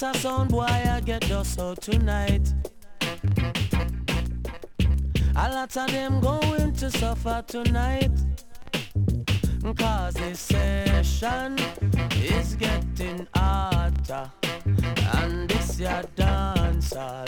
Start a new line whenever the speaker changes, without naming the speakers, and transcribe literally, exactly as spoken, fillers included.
of sound boy I get dust out tonight. A lot of them going to suffer tonight, cause this session is getting hotter, and this your dancehall